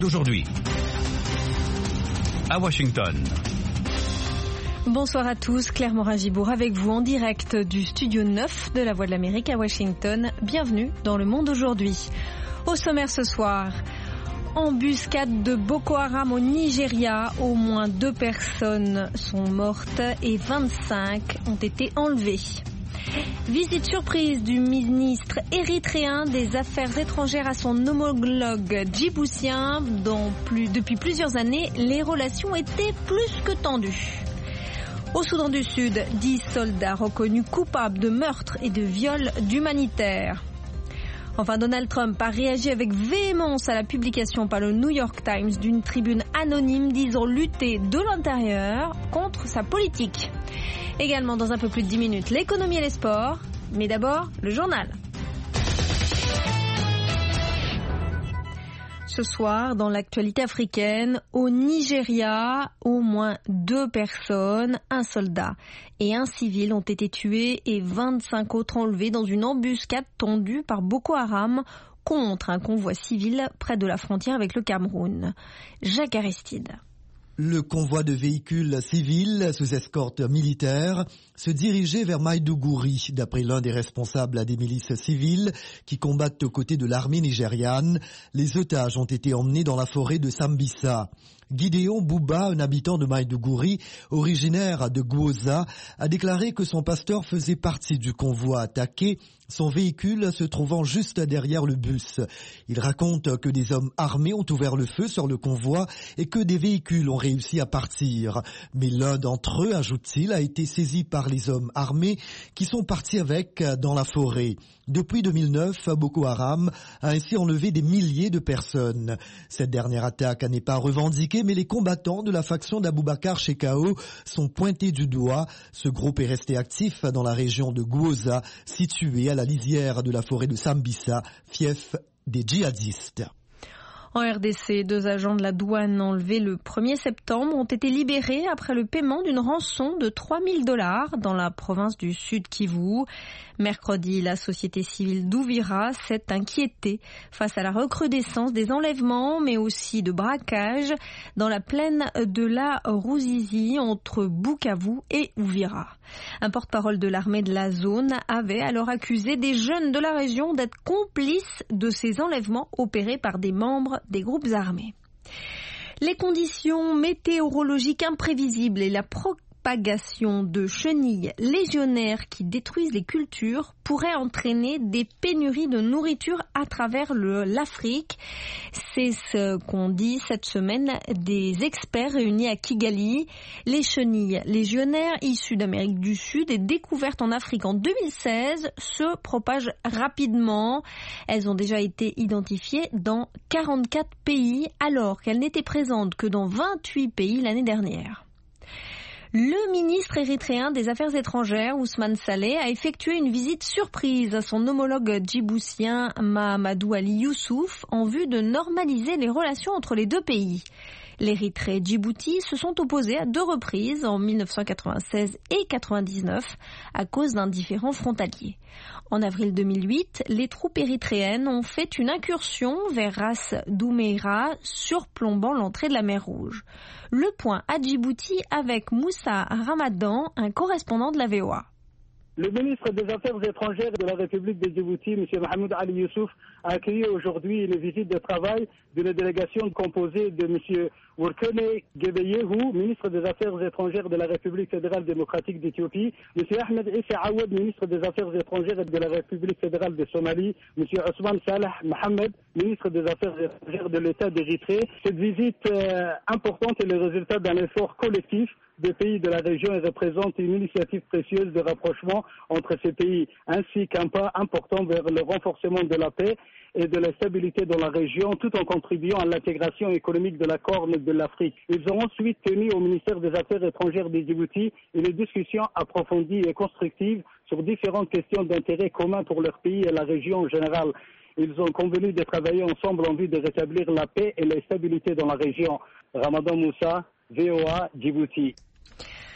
Aujourd'hui, à Washington. Bonsoir à tous, Claire Morin-Gibourg avec vous en direct du studio 9 de la Voix de l'Amérique à Washington. Bienvenue dans Le Monde aujourd'hui. Au sommaire ce soir, embuscade de Boko Haram au Nigeria. Au moins 2 personnes sont mortes et 25 ont été enlevées. Visite surprise du ministre érythréen des Affaires étrangères à son homologue djiboutien. Depuis plusieurs années, les relations étaient plus que tendues. Au Soudan du Sud, 10 soldats reconnus coupables de meurtre et de viol d'humanitaires. Enfin, Donald Trump a réagi avec véhémence à la publication par le New York Times d'une tribune anonyme disant lutter de l'intérieur contre sa politique. Également dans un peu plus de 10 minutes, l'économie et les sports. Mais d'abord, le journal. Ce soir, dans l'actualité africaine, au Nigeria, au moins 2 personnes, un soldat et un civil ont été tués et 25 autres enlevés dans une embuscade tendue par Boko Haram contre un convoi civil près de la frontière avec le Cameroun. Jacques Aristide. Le convoi de véhicules civils sous escorte militaire se dirigeait vers Maïdougouri, d'après l'un des responsables des milices civiles qui combattent aux côtés de l'armée nigériane. Les otages ont été emmenés dans la forêt de Sambisa. Gideon Bouba, un habitant de Maïdougouri, originaire de Gwoza, a déclaré que son pasteur faisait partie du convoi attaqué, son véhicule se trouvant juste derrière le bus. Il raconte que des hommes armés ont ouvert le feu sur le convoi et que des véhicules ont réussi à partir. Mais l'un d'entre eux, ajoute-t-il, a été saisi par les hommes armés qui sont partis avec dans la forêt. Depuis 2009, Boko Haram a ainsi enlevé des milliers de personnes. Cette dernière attaque n'est pas revendiquée, mais les combattants de la faction d'Aboubacar Shekau sont pointés du doigt. Ce groupe est resté actif dans la région de Gwoza, située à la lisière de la forêt de Sambisa, fief des djihadistes. En RDC, 2 agents de la douane enlevés le 1er septembre ont été libérés après le paiement d'une rançon de $3 000 dans la province du Sud Kivu. Mercredi, la société civile d'Ouvira s'est inquiétée face à la recrudescence des enlèvements, mais aussi de braquages dans la plaine de la Ruzizi entre Bukavu et Ouvira. Un porte-parole de l'armée de la zone avait alors accusé des jeunes de la région d'être complices de ces enlèvements opérés par des membres des groupes armés. Les conditions météorologiques imprévisibles et la propagation de chenilles légionnaires qui détruisent les cultures pourraient entraîner des pénuries de nourriture à travers l'Afrique. C'est ce qu'ont dit cette semaine des experts réunis à Kigali. Les chenilles légionnaires issues d'Amérique du Sud et découvertes en Afrique en 2016 se propagent rapidement. Elles ont déjà été identifiées dans 44 pays alors qu'elles n'étaient présentes que dans 28 pays l'année dernière. Le ministre érythréen des Affaires étrangères, Ousmane Saleh, a effectué une visite surprise à son homologue djiboutien Mahamadou Ali Youssouf en vue de normaliser les relations entre les 2 pays. L'Érythrée et Djibouti se sont opposés à 2 reprises en 1996 et 1999 à cause d'un différend frontalier. En avril 2008, les troupes érythréennes ont fait une incursion vers Ras Doumeira, surplombant l'entrée de la mer Rouge. Le point à Djibouti avec Moussa Ramadan, un correspondant de la VOA. Le ministre des Affaires étrangères de la République de Djibouti, M. Mohamed Ali Youssouf, a accueilli aujourd'hui une visite de travail d'une délégation composée de M. Workene Gebeyehu, ministre des Affaires étrangères de la République fédérale démocratique d'Éthiopie, M. Ahmed Issa Awad, ministre des Affaires étrangères de la République fédérale de Somalie, M. Ousmane Salah Mohamed, ministre des Affaires étrangères de l'État d'Érythrée. Cette visite importante est le résultat d'un effort collectif des pays de la région et représente une initiative précieuse de rapprochement entre ces pays, ainsi qu'un pas important vers le renforcement de la paix et de la stabilité dans la région, tout en contribuant à l'intégration économique de la Corne de l'Afrique. Ils ont ensuite tenu au ministère des Affaires étrangères de Djibouti une discussion approfondie et constructive sur différentes questions d'intérêt commun pour leur pays et la région en général. Ils ont convenu de travailler ensemble en vue de rétablir la paix et la stabilité dans la région. Ramadan Moussa, VOA, Djibouti.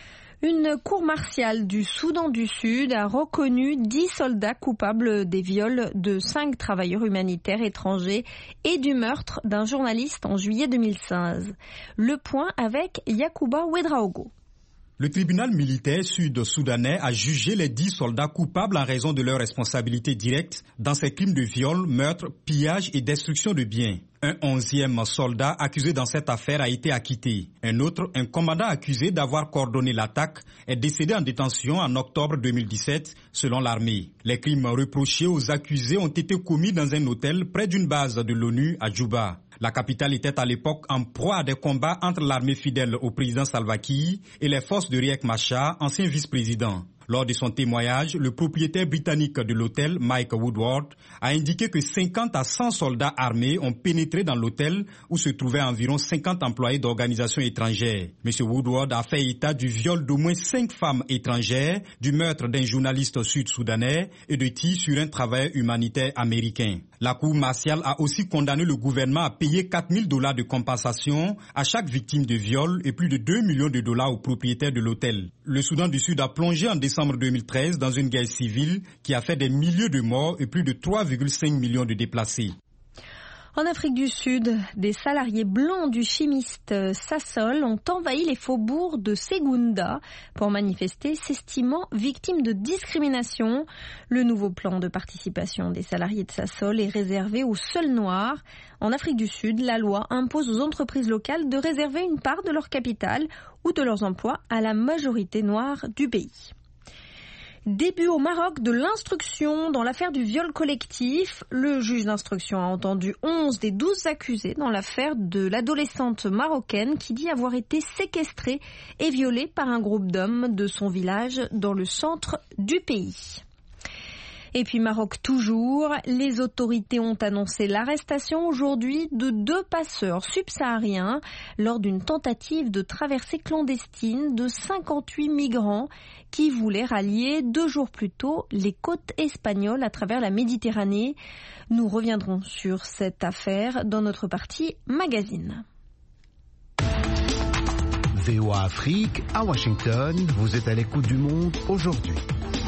Une cour martiale du Soudan du Sud a reconnu 10 soldats coupables des viols de 5 travailleurs humanitaires étrangers et du meurtre d'un journaliste en juillet 2016. Le point avec Yacouba Ouedraogo. Le tribunal militaire sud-soudanais a jugé les 10 soldats coupables en raison de leur responsabilité directe dans ces crimes de viol, meurtre, pillage et destruction de biens. Un 11e soldat accusé dans cette affaire a été acquitté. Un autre, un commandant accusé d'avoir coordonné l'attaque, est décédé en détention en octobre 2017, selon l'armée. Les crimes reprochés aux accusés ont été commis dans un hôtel près d'une base de l'ONU à Djouba. La capitale était à l'époque en proie à des combats entre l'armée fidèle au président Salva Kiir et les forces de Riek Machar, ancien vice-président. Lors de son témoignage, le propriétaire britannique de l'hôtel, Mike Woodward, a indiqué que 50 à 100 soldats armés ont pénétré dans l'hôtel où se trouvaient environ 50 employés d'organisations étrangères. M. Woodward a fait état du viol d'au moins 5 femmes étrangères, du meurtre d'un journaliste sud-soudanais et de tirs sur un travailleur humanitaire américain. La Cour martiale a aussi condamné le gouvernement à payer $4,000 de compensation à chaque victime de viol et plus de $2 millions aux propriétaires de l'hôtel. Le Soudan du Sud a plongé en décembre 2013 dans une guerre civile qui a fait des milliers de morts et plus de 3,5 millions de déplacés. En Afrique du Sud, des salariés blancs du chimiste Sasol ont envahi les faubourgs de Segunda pour manifester, s'estimant victimes de discrimination. Le nouveau plan de participation des salariés de Sasol est réservé aux seuls noirs. En Afrique du Sud, la loi impose aux entreprises locales de réserver une part de leur capital ou de leurs emplois à la majorité noire du pays. Début au Maroc de l'instruction dans l'affaire du viol collectif. Le juge d'instruction a entendu 11 des 12 accusés dans l'affaire de l'adolescente marocaine qui dit avoir été séquestrée et violée par un groupe d'hommes de son village dans le centre du pays. Et puis Maroc toujours, les autorités ont annoncé l'arrestation aujourd'hui de 2 passeurs subsahariens lors d'une tentative de traversée clandestine de 58 migrants qui voulaient rallier 2 jours plus tôt les côtes espagnoles à travers la Méditerranée. Nous reviendrons sur cette affaire dans notre partie magazine. VOA Afrique, à Washington, vous êtes à l'écoute du monde aujourd'hui.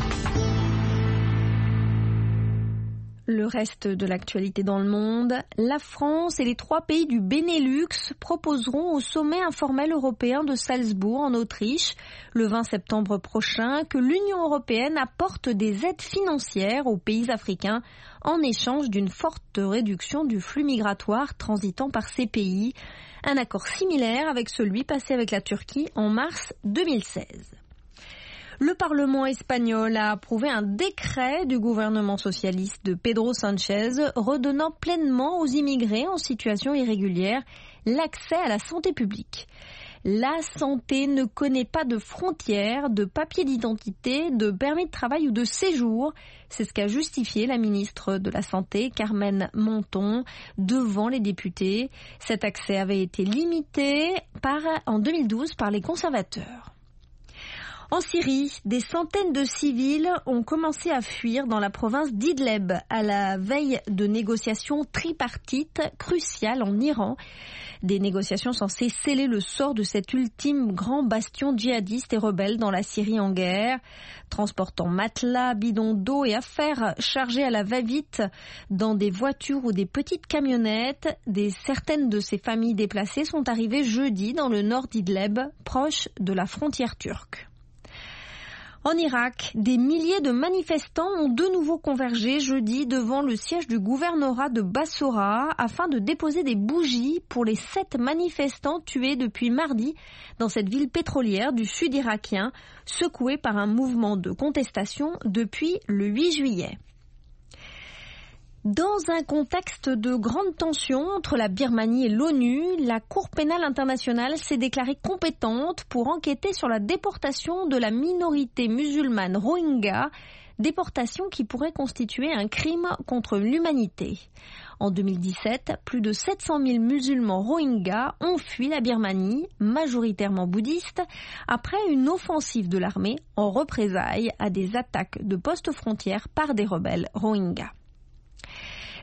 Le reste de l'actualité dans le monde, la France et les 3 pays du Benelux proposeront au sommet informel européen de Salzbourg en Autriche le 20 septembre prochain que l'Union européenne apporte des aides financières aux pays africains en échange d'une forte réduction du flux migratoire transitant par ces pays. Un accord similaire avec celui passé avec la Turquie en mars 2016. Le Parlement espagnol a approuvé un décret du gouvernement socialiste de Pedro Sánchez redonnant pleinement aux immigrés en situation irrégulière l'accès à la santé publique. La santé ne connaît pas de frontières, de papier d'identité, de permis de travail ou de séjour. C'est ce qu'a justifié la ministre de la Santé, Carmen Monton, devant les députés. Cet accès avait été limité en 2012 par les conservateurs. En Syrie, des centaines de civils ont commencé à fuir dans la province d'Idlib à la veille de négociations tripartites cruciales en Iran. Des négociations censées sceller le sort de cet ultime grand bastion djihadiste et rebelle dans la Syrie en guerre. Transportant matelas, bidons d'eau et affaires chargées à la va-vite dans des voitures ou des petites camionnettes, certaines de ces familles déplacées sont arrivées jeudi dans le nord d'Idlib, proche de la frontière turque. En Irak, des milliers de manifestants ont de nouveau convergé jeudi devant le siège du gouvernorat de Bassora afin de déposer des bougies pour les 7 manifestants tués depuis mardi dans cette ville pétrolière du sud irakien, secouée par un mouvement de contestation depuis le 8 juillet. Dans un contexte de grande tension entre la Birmanie et l'ONU, la Cour pénale internationale s'est déclarée compétente pour enquêter sur la déportation de la minorité musulmane Rohingya, déportation qui pourrait constituer un crime contre l'humanité. En 2017, plus de 700 000 musulmans Rohingyas ont fui la Birmanie, majoritairement bouddhistes, après une offensive de l'armée en représailles à des attaques de postes frontières par des rebelles Rohingyas.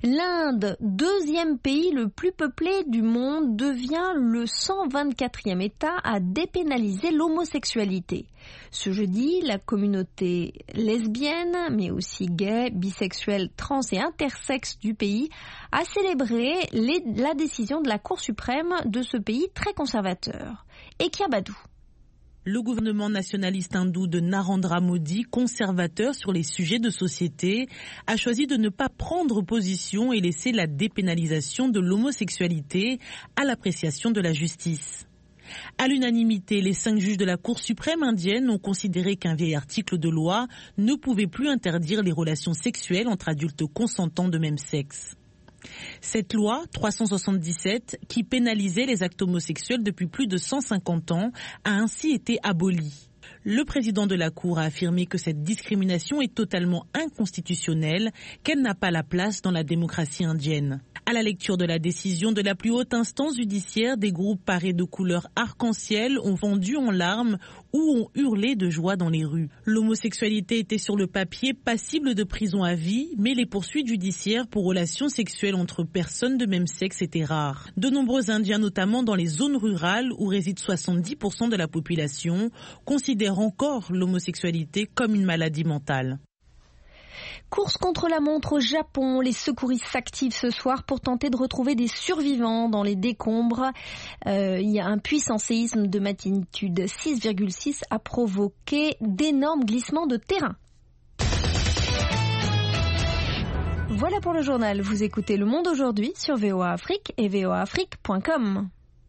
L'Inde, deuxième pays le plus peuplé du monde, devient le 124e État à dépénaliser l'homosexualité. Ce jeudi, la communauté lesbienne, mais aussi gay, bisexuelle, trans et intersexe du pays a célébré la décision de la Cour suprême de ce pays très conservateur. Ekia Badou. Le gouvernement nationaliste hindou de Narendra Modi, conservateur sur les sujets de société, a choisi de ne pas prendre position et laisser la dépénalisation de l'homosexualité à l'appréciation de la justice. À l'unanimité, les 5 juges de la Cour suprême indienne ont considéré qu'un vieil article de loi ne pouvait plus interdire les relations sexuelles entre adultes consentants de même sexe. Cette loi, 377, qui pénalisait les actes homosexuels depuis plus de 150 ans, a ainsi été abolie. Le président de la Cour a affirmé que cette discrimination est totalement inconstitutionnelle, qu'elle n'a pas la place dans la démocratie indienne. À la lecture de la décision de la plus haute instance judiciaire, des groupes parés de couleurs arc-en-ciel ont fondu en larmes ou ont hurlé de joie dans les rues. L'homosexualité était sur le papier passible de prison à vie, mais les poursuites judiciaires pour relations sexuelles entre personnes de même sexe étaient rares. De nombreux Indiens, notamment dans les zones rurales où résident 70% de la population, considèrent encore l'homosexualité comme une maladie mentale. Course contre la montre au Japon, les secouristes s'activent ce soir pour tenter de retrouver des survivants dans les décombres. Il y a un puissant séisme de magnitude 6,6 a provoqué d'énormes glissements de terrain. Voilà pour le journal. Vous écoutez Le Monde aujourd'hui sur VOA Afrique et voaafrique.com.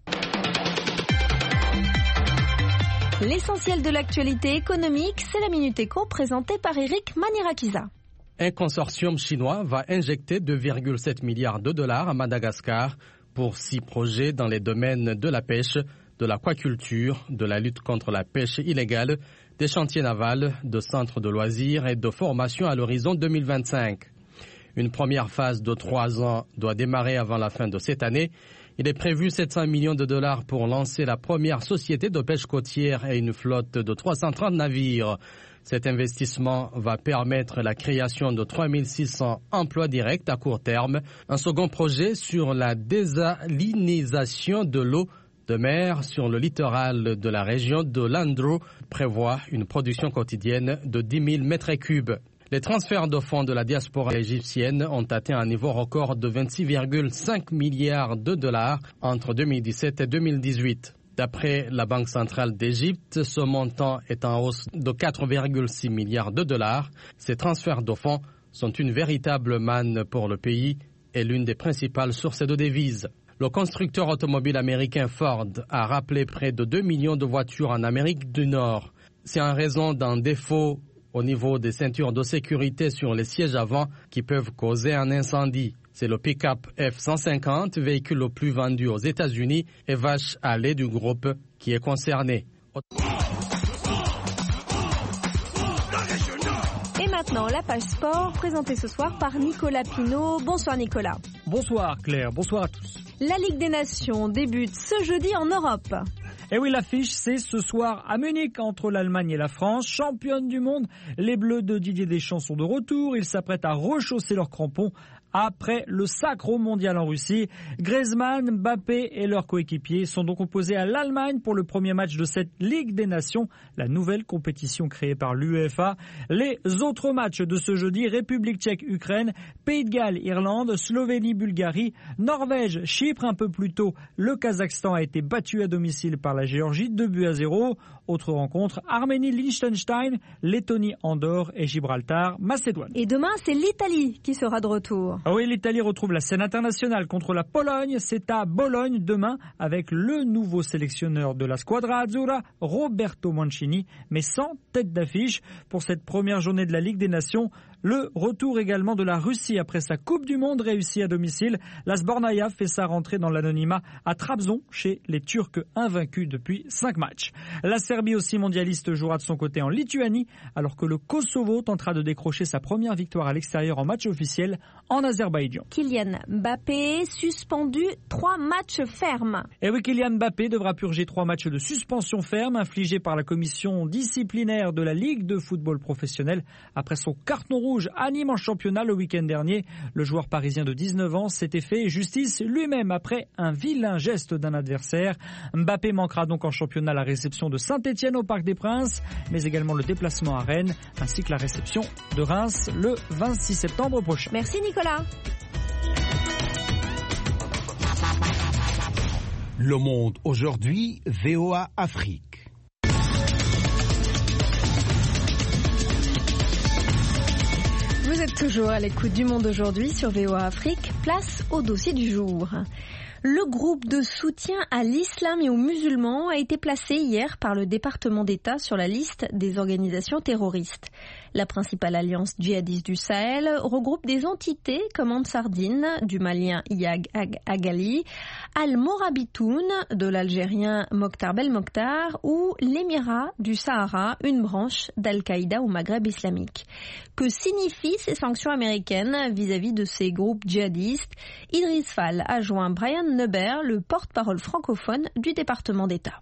L'essentiel de l'actualité économique, c'est la Minute Éco présentée par Eric Manirakiza. Un consortium chinois va injecter 2,7 milliards de dollars à Madagascar pour 6 projets dans les domaines de la pêche, de l'aquaculture, de la lutte contre la pêche illégale, des chantiers navals, de centres de loisirs et de formation à l'horizon 2025. Une première phase de 3 ans doit démarrer avant la fin de cette année. Il est prévu 700 millions de dollars pour lancer la première société de pêche côtière et une flotte de 330 navires. Cet investissement va permettre la création de 3600 emplois directs à court terme. Un second projet sur la désalinisation de l'eau de mer sur le littoral de la région de Landro prévoit une production quotidienne de 10 000 mètres cubes. Les transferts de fonds de la diaspora égyptienne ont atteint un niveau record de 26,5 milliards de dollars entre 2017 et 2018. D'après la Banque centrale d'Égypte, ce montant est en hausse de 4,6 milliards de dollars. Ces transferts de fonds sont une véritable manne pour le pays et l'une des principales sources de devises. Le constructeur automobile américain Ford a rappelé près de 2 millions de voitures en Amérique du Nord. C'est en raison d'un défaut au niveau des ceintures de sécurité sur les sièges avant qui peuvent causer un incendie. C'est le pick-up F-150, véhicule le plus vendu aux États-Unis et vache à lait du groupe qui est concerné. Et maintenant, la page sport, présentée ce soir par Nicolas Pinault. Bonsoir Nicolas. Bonsoir Claire, bonsoir à tous. La Ligue des Nations débute ce jeudi en Europe. Et oui, l'affiche, c'est ce soir à Munich entre l'Allemagne et la France. Championne du monde, les Bleus de Didier Deschamps sont de retour. Ils s'apprêtent à rechausser leurs crampons après le sacre mondial en Russie. Griezmann, Mbappé et leurs coéquipiers sont donc opposés à l'Allemagne pour le premier match de cette Ligue des Nations, la nouvelle compétition créée par l'UEFA. Les autres matchs de ce jeudi, République tchèque, Ukraine, Pays de Galles, Irlande, Slovénie, Bulgarie, Norvège, Chypre un peu plus tôt. Le Kazakhstan a été battu à domicile par la Géorgie, 2-0. Autre rencontre, Arménie, Liechtenstein, Lettonie, Andorre et Gibraltar, Macédoine. Et demain, c'est l'Italie qui sera de retour. Ah oui, l'Italie retrouve la scène internationale contre la Pologne. C'est à Bologne demain avec le nouveau sélectionneur de la Squadra Azzurra, Roberto Mancini, mais sans tête d'affiche pour cette première journée de la Ligue des Nations. Le retour également de la Russie après sa Coupe du Monde réussie à domicile. La Sbornaïa fait sa rentrée dans l'anonymat à Trabzon chez les Turcs invaincus depuis 5 matchs. La Serbie aussi mondialiste jouera de son côté en Lituanie alors que le Kosovo tentera de décrocher sa première victoire à l'extérieur en match officiel en Azerbaïdjan. Kylian Mbappé suspendu 3 matchs fermes. Et oui, Kylian Mbappé devra purger 3 matchs de suspension ferme infligés par la commission disciplinaire de la Ligue de football professionnel après son carton rouge rouge à Nîmes en championnat le week-end dernier. Le joueur parisien de 19 ans s'était fait justice lui-même après un vilain geste d'un adversaire. Mbappé manquera donc en championnat la réception de Saint-Etienne au Parc des Princes, mais également le déplacement à Rennes, ainsi que la réception de Reims le 26 septembre prochain. Merci Nicolas. Le Monde aujourd'hui, VOA Afrique. Vous êtes toujours à l'écoute du Monde aujourd'hui sur VOA Afrique. Place au dossier du jour. Le groupe de soutien à l'islam et aux musulmans a été placé hier par le département d'État sur la liste des organisations terroristes. La principale alliance djihadiste du Sahel regroupe des entités comme Ansardine, du Malien Iyad Aghali, Al-Morabitoun, de l'Algérien Mokhtar Belmokhtar, ou l'Émirat du Sahara, une branche d'Al-Qaïda au Maghreb islamique. Que signifient ces sanctions américaines vis-à-vis de ces groupes djihadistes? Idriss Fall a joint Brian Neubert, le porte-parole francophone du département d'État.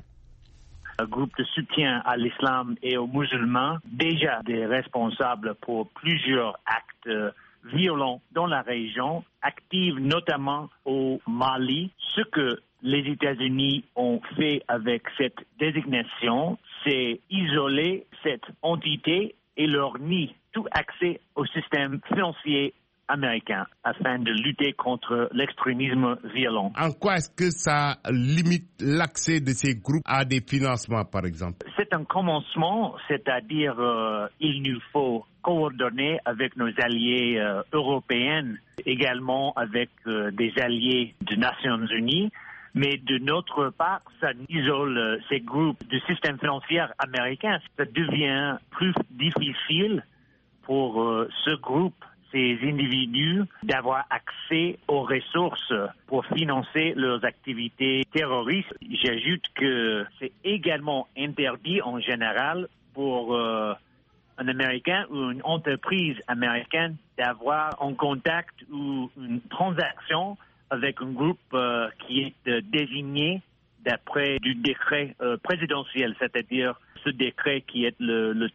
Un groupe de soutien à l'islam et aux musulmans, déjà des responsables pour plusieurs actes violents dans la région, actifs notamment au Mali. Ce que les États-Unis ont fait avec cette désignation, c'est isoler cette entité et leur nier tout accès au système financier américain afin de lutter contre l'extrémisme violent. En quoi est-ce que ça limite l'accès de ces groupes à des financements, par exemple? C'est un commencement, c'est-à-dire il nous faut coordonner avec nos alliés européens, également avec des alliés des Nations Unies. Mais de notre part, ça isole ces groupes du système financier américain. Ça devient plus difficile pour ce groupe, ces individus, d'avoir accès aux ressources pour financer leurs activités terroristes. J'ajoute que c'est également interdit en général pour un Américain ou une entreprise américaine d'avoir un contact ou une transaction avec un groupe qui est désigné d'après du décret présidentiel, c'est-à-dire ce décret qui est le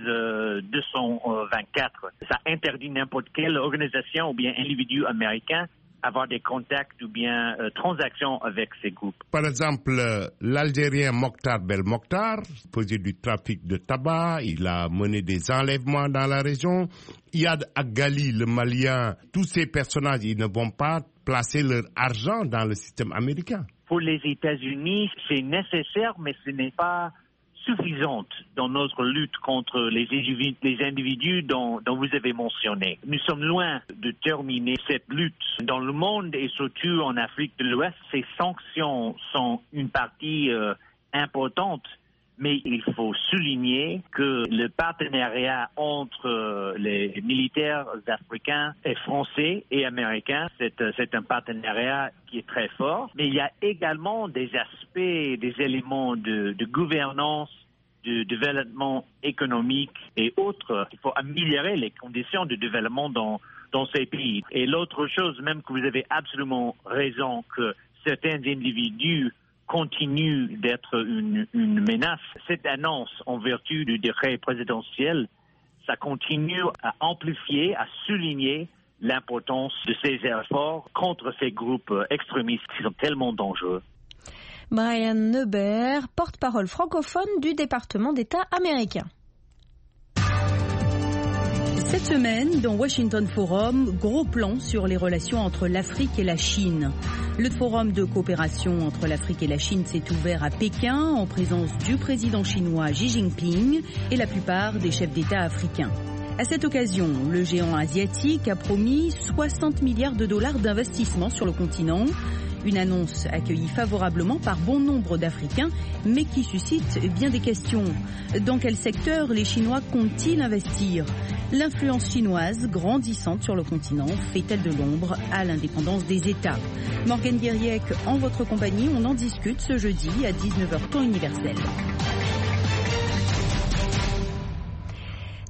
13-224. Ça interdit n'importe quelle organisation ou bien individu américain avoir des contacts ou bien transactions avec ces groupes. Par exemple, l'Algérien Mokhtar Belmokhtar faisait du trafic de tabac, il a mené des enlèvements dans la région. Iyad Aghali, le Malien, tous ces personnages, ils ne vont pas placer leur argent dans le système américain. Pour les États-Unis, c'est nécessaire, mais ce n'est pas suffisante dans notre lutte contre les individus dont vous avez mentionné. Nous sommes loin de terminer cette lutte. Dans le monde et surtout en Afrique de l'Ouest, ces sanctions sont une partie importante, mais il faut souligner que le partenariat entre les militaires africains et français et américains, c'est un partenariat qui est très fort. Mais il y a également des aspects, des éléments de gouvernance, de développement économique et autres. Il faut améliorer les conditions de développement dans ces pays. Et l'autre chose, même que vous avez absolument raison, que certains individus continue d'être une menace. Cette annonce, en vertu du décret présidentiel, ça continue à amplifier, à souligner l'importance de ces efforts contre ces groupes extrémistes qui sont tellement dangereux. Brian Neubert, porte-parole francophone du département d'État américain. Cette semaine, dans Washington Forum, gros plan sur les relations entre l'Afrique et la Chine. Le forum de coopération entre l'Afrique et la Chine s'est ouvert à Pékin en présence du président chinois Xi Jinping et la plupart des chefs d'État africains. À cette occasion, le géant asiatique a promis 60 milliards de dollars d'investissement sur le continent. Une annonce accueillie favorablement par bon nombre d'Africains, mais qui suscite bien des questions. Dans quel secteur les Chinois comptent-ils investir? L'influence chinoise, grandissante sur le continent, fait-elle de l'ombre à l'indépendance des États? Morgane Guériec, en votre compagnie, on en discute ce jeudi à 19h temps universel.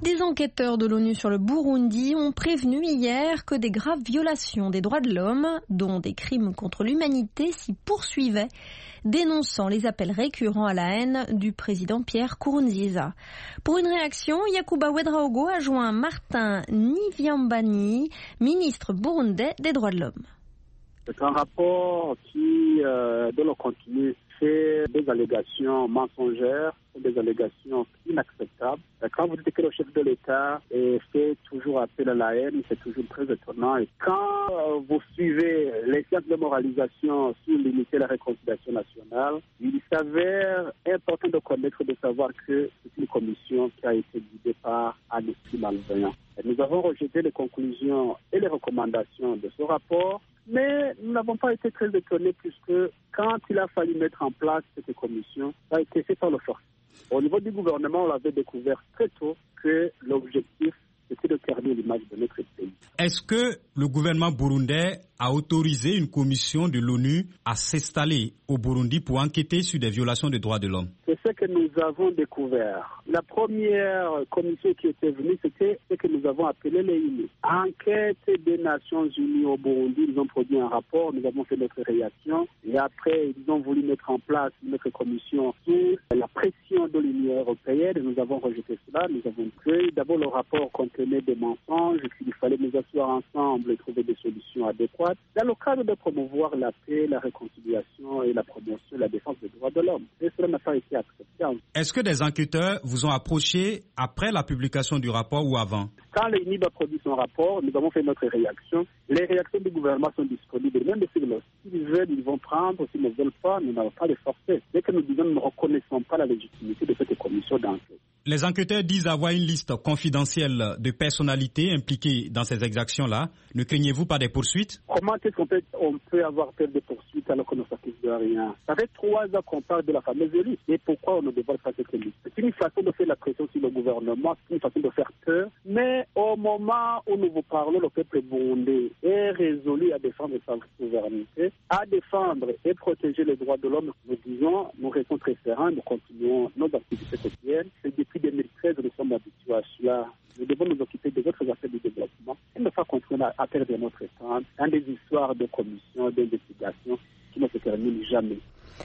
Des enquêteurs de l'ONU sur le Burundi ont prévenu hier que des graves violations des droits de l'homme, dont des crimes contre l'humanité, s'y poursuivaient, dénonçant les appels récurrents à la haine du président Pierre Nkurunziza. Pour une réaction, Yacouba Ouédraogo a joint Martin Nivyambani, ministre burundais des droits de l'homme. C'est un rapport qui, dont le contenu fait des allégations mensongères, des allégations inacceptables. Quand vous dites que le chef de l'État fait toujours appel à la haine, c'est toujours très étonnant. Et quand vous suivez les séances de moralisation sur l'unité et la réconciliation nationale, il s'avère important de connaître, de savoir que c'est une commission qui a été guidée par un esprit malveillant. Et nous avons rejeté les conclusions et les recommandations de ce rapport, mais nous n'avons pas été très étonnés puisque quand il a fallu mettre en place cette commission, ça a été fait par le force. Au niveau du gouvernement, on avait découvert très tôt que l'objectif était de terminer l'image de notre pays. Est-ce que le gouvernement burundais a autorisé une commission de l'ONU à s'installer au Burundi pour enquêter sur des violations des droits de l'homme? C'est ce que nous avons découvert. La première commission qui était venue, c'était ce que nous avons appelé les INI. Enquête des Nations Unies au Burundi, ils ont produit un rapport, nous avons fait notre réaction et après ils ont voulu mettre en place notre commission sous la pression de l'Union européenne et nous avons rejeté cela. Nous avons créé d'abord le rapport contenait des mensonges, qu'il fallait nous asseoir ensemble et trouver des solutions adéquates dans le cadre de promouvoir la paix, la réconciliation et la promotion, la défense des droits de l'homme. Et cela n'a pas été acceptable. Est-ce que des enquêteurs vous ont approché après la publication du rapport ou avant? Quand l'INIB a produit son rapport, nous avons fait notre réaction. Les réactions du gouvernement sont disponibles. Même s'ils veulent, ils vont prendre. S'ils ne veulent pas, nous n'avons pas de forcer. Dès que nous disons, nous ne reconnaissons pas la légitimité de cette commission d'enquête. Les enquêteurs disent avoir une liste confidentielle de personnalités impliquées dans ces exactions-là. Ne craignez-vous pas des poursuites? Comment est-ce qu'on peut avoir peur de poursuites alors qu'on ne s'accuse de rien? Ça fait 3 ans qu'on parle de la fameuse liste. Et pourquoi on ne dévoile pas cette liste? C'est une façon de faire la pression sur le gouvernement, c'est une façon de faire peur. Mais au moment où nous vous parlons, le peuple burundais est résolu à défendre sa souveraineté, à défendre et protéger les droits de l'homme. Nous disons, nous restons très sereins, nous continuons nos activités quotidiennes. Et depuis 2013, nous sommes habitués à cela. Nous devons nous occuper des autres affaires du développement et ne pas continuer à perdre notre temps dans des histoires de commission, d'investigation qui ne se terminent jamais.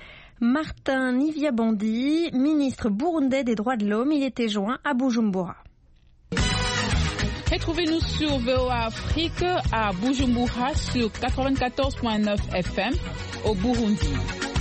Martin Nivyambani, ministre burundais des droits de l'homme, il était joint à Bujumbura. Retrouvez-nous sur VOA Afrique à Bujumbura sur 94.9 FM au Burundi.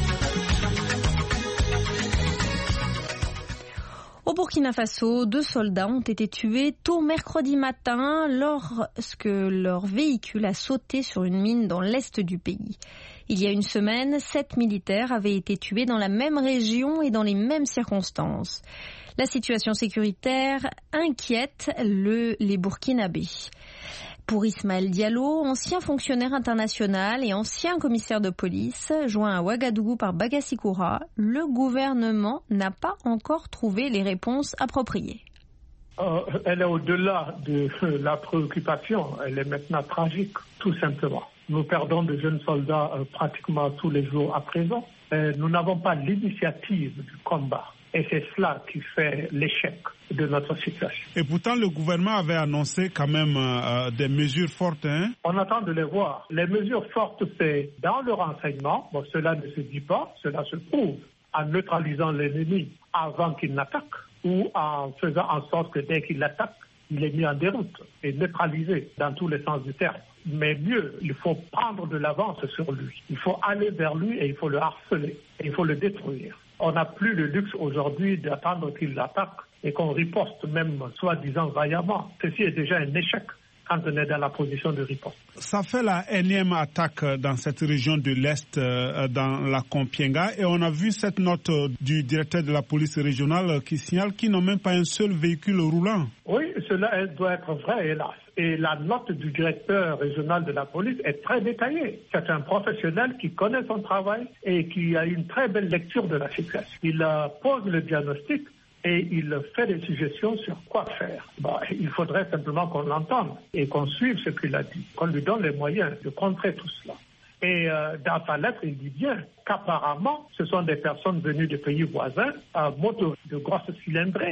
Au Burkina Faso, 2 soldats ont été tués tôt mercredi matin lorsque leur véhicule a sauté sur une mine dans l'est du pays. Il y a une semaine, 7 militaires avaient été tués dans la même région et dans les mêmes circonstances. La situation sécuritaire inquiète les Burkinabés. Pour Ismaël Diallo, ancien fonctionnaire international et ancien commissaire de police, joint à Ouagadougou par Bagassi-Koura, le gouvernement n'a pas encore trouvé les réponses appropriées. Elle est au-delà de la préoccupation, elle est maintenant tragique, tout simplement. Nous perdons de jeunes soldats pratiquement tous les jours à présent. Nous n'avons pas l'initiative du combat. Et c'est cela qui fait l'échec de notre situation. Et pourtant, le gouvernement avait annoncé quand même des mesures fortes. On attend de les voir. Les mesures fortes, c'est dans le renseignement. Bon, cela ne se dit pas, cela se prouve en neutralisant l'ennemi avant qu'il n'attaque ou en faisant en sorte que dès qu'il attaque, il est mis en déroute et neutralisé dans tous les sens du terme. Mais mieux, il faut prendre de l'avance sur lui. Il faut aller vers lui et il faut le harceler et il faut le détruire. On n'a plus le luxe aujourd'hui d'attendre qu'il attaque et qu'on riposte même soi-disant vaillamment. Ceci est déjà un échec quand on est dans la position de riposte. Ça fait la énième attaque dans cette région de l'Est, dans la Kompienga, et on a vu cette note du directeur de la police régionale qui signale qu'ils n'ont même pas un seul véhicule roulant. Oui, cela doit être vrai, hélas. Et la note du directeur régional de la police est très détaillée. C'est un professionnel qui connaît son travail et qui a une très belle lecture de la situation. Il pose le diagnostic et il fait des suggestions sur quoi faire. Il faudrait simplement qu'on l'entende et qu'on suive ce qu'il a dit, qu'on lui donne les moyens de contrer tout cela. Et dans sa lettre, il dit bien qu'apparemment, ce sont des personnes venues de pays voisins à moto de grosses cylindrées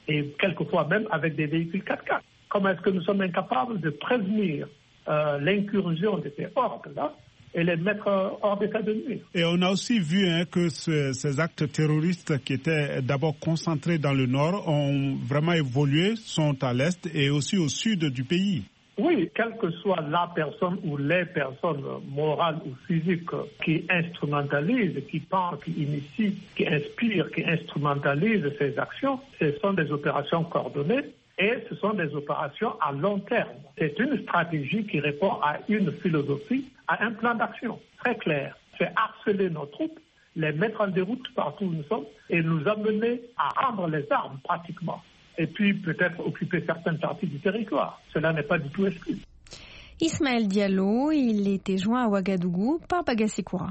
et quelquefois même avec des véhicules 4x4. Comment est-ce que nous sommes incapables de prévenir l'incursion de ces hordes-là et les mettre hors d'état de nuire? Et on a aussi vu que ces actes terroristes qui étaient d'abord concentrés dans le nord ont vraiment évolué, sont à l'est et aussi au sud du pays. Oui, quelle que soit la personne ou les personnes morales ou physiques qui instrumentalisent, qui pensent, qui initient, qui inspirent, qui instrumentalisent ces actions, ce sont des opérations coordonnées et ce sont des opérations à long terme. C'est une stratégie qui répond à une philosophie, à un plan d'action très clair. C'est harceler nos troupes, les mettre en déroute partout où nous sommes et nous amener à rendre les armes pratiquement. Et puis peut-être occuper certaines parties du territoire. Cela n'est pas du tout exclu. Ismaël Diallo, il était joint à Ouagadougou par Bagassi Koura.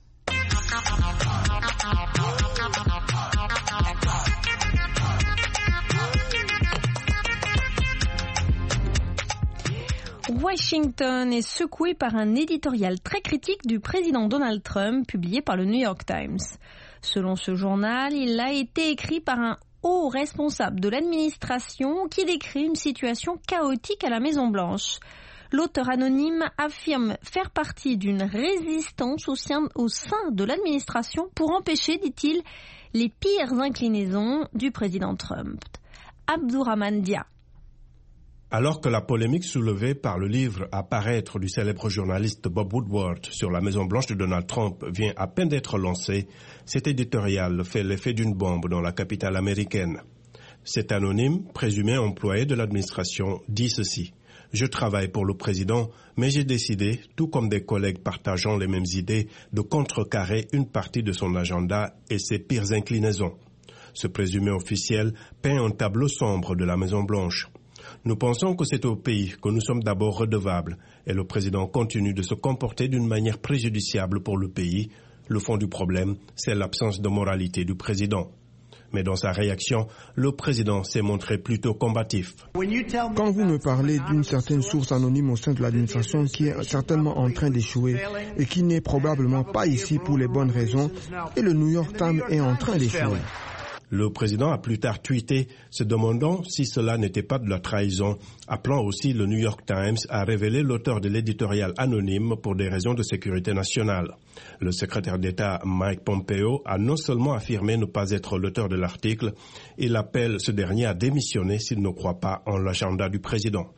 Washington est secoué par un éditorial très critique du président Donald Trump publié par le New York Times. Selon ce journal, il a été écrit par un haut responsable de l'administration qui décrit une situation chaotique à la Maison-Blanche. L'auteur anonyme affirme faire partie d'une résistance au sein de l'administration pour empêcher, dit-il, les pires inclinaisons du président Trump. Abdourahmane Dia. Alors que la polémique soulevée par le livre à paraître du célèbre journaliste Bob Woodward sur la Maison-Blanche de Donald Trump vient à peine d'être lancé, cet éditorial fait l'effet d'une bombe dans la capitale américaine. Cet anonyme, présumé employé de l'administration, dit ceci. « Je travaille pour le président, mais j'ai décidé, tout comme des collègues partageant les mêmes idées, de contrecarrer une partie de son agenda et ses pires inclinaisons. » Ce présumé officiel peint un tableau sombre de la Maison-Blanche. Nous pensons que c'est au pays que nous sommes d'abord redevables et le président continue de se comporter d'une manière préjudiciable pour le pays. Le fond du problème, c'est l'absence de moralité du président. Mais dans sa réaction, le président s'est montré plutôt combatif. Quand vous me parlez d'une certaine source anonyme au sein de l'administration qui est certainement en train d'échouer et qui n'est probablement pas ici pour les bonnes raisons, et le New York Times est en train d'échouer. Le président a plus tard tweeté, se demandant si cela n'était pas de la trahison, appelant aussi le New York Times à révéler l'auteur de l'éditorial anonyme pour des raisons de sécurité nationale. Le secrétaire d'État Mike Pompeo a non seulement affirmé ne pas être l'auteur de l'article, il appelle ce dernier à démissionner s'il ne croit pas en l'agenda du président.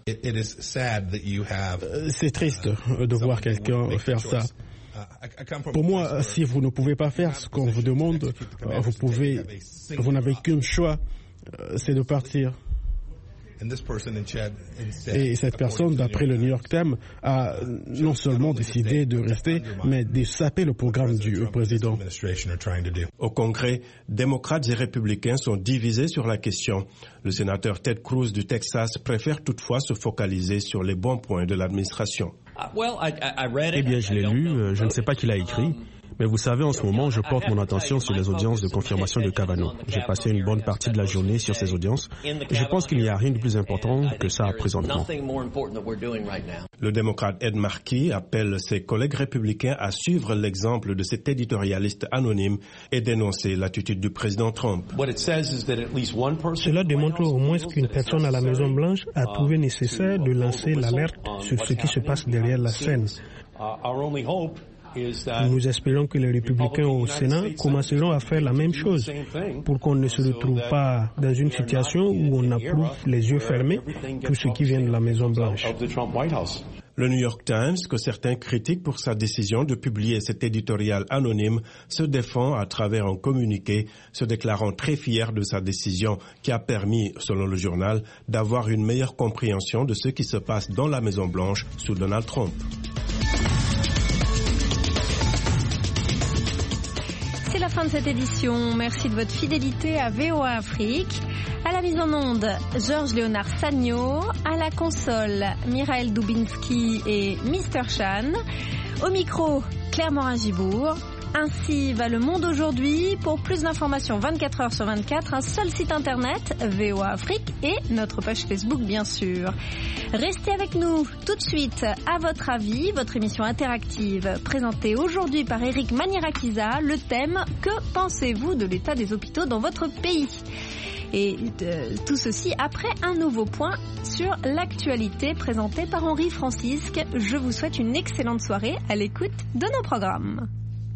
C'est triste de voir quelqu'un faire ça. Pour moi, si vous ne pouvez pas faire ce qu'on vous demande, vous n'avez qu'un choix, c'est de partir. Et cette personne, d'après le New York Times, a non seulement décidé de rester, mais de saper le programme du président. Au Congrès, démocrates et républicains sont divisés sur la question. Le sénateur Ted Cruz du Texas préfère toutefois se focaliser sur les bons points de l'administration. Eh bien, je l'ai lu, je ne sais pas qui l'a écrit. Mais vous savez, en ce moment, je porte mon attention sur les audiences de confirmation de Kavanaugh. J'ai passé une bonne partie de la journée sur ces audiences et je pense qu'il n'y a rien de plus important que ça présentement. Le démocrate Ed Markey appelle ses collègues républicains à suivre l'exemple de cet éditorialiste anonyme et dénoncer l'attitude du président Trump. Cela démontre au moins qu'une personne à la Maison-Blanche a trouvé nécessaire de lancer l'alerte sur ce qui se passe derrière la scène. Nous espérons que les républicains au Sénat commenceront à faire la même chose pour qu'on ne se retrouve pas dans une situation où on approuve les yeux fermés tout ce qui vient de la Maison-Blanche. Le New York Times, que certains critiquent pour sa décision de publier cet éditorial anonyme, se défend à travers un communiqué, se déclarant très fier de sa décision qui a permis, selon le journal, d'avoir une meilleure compréhension de ce qui se passe dans la Maison-Blanche sous Donald Trump. C'est la fin de cette édition. Merci de votre fidélité à VOA Afrique. À la mise en onde, Georges Léonard Sagno. À la console, Miraël Dubinski et Mr. Chan. Au micro, Claire Morin-Gibourg. Ainsi va le monde aujourd'hui. Pour plus d'informations 24 heures sur 24, un seul site internet, VOA Afrique, et notre page Facebook bien sûr. Restez avec nous tout de suite. À votre avis, votre émission interactive présentée aujourd'hui par Eric Manierakiza, le thème « Que pensez-vous de l'état des hôpitaux dans votre pays ?» Et tout ceci après un nouveau point sur l'actualité présenté par Henri Francisque. Je vous souhaite une excellente soirée à l'écoute de nos programmes.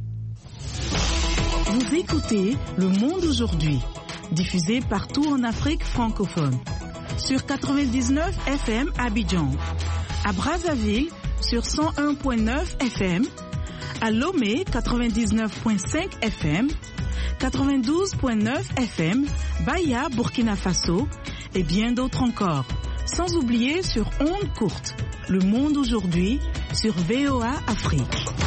Vous écoutez Le Monde aujourd'hui, diffusé partout en Afrique francophone. Sur 99 FM à Abidjan, à Brazzaville sur 101.9 FM, à Lomé 99.5 FM, 92.9 FM, Baya, Burkina Faso et bien d'autres encore. Sans oublier sur ondes courtes, Le Monde aujourd'hui sur VOA Afrique.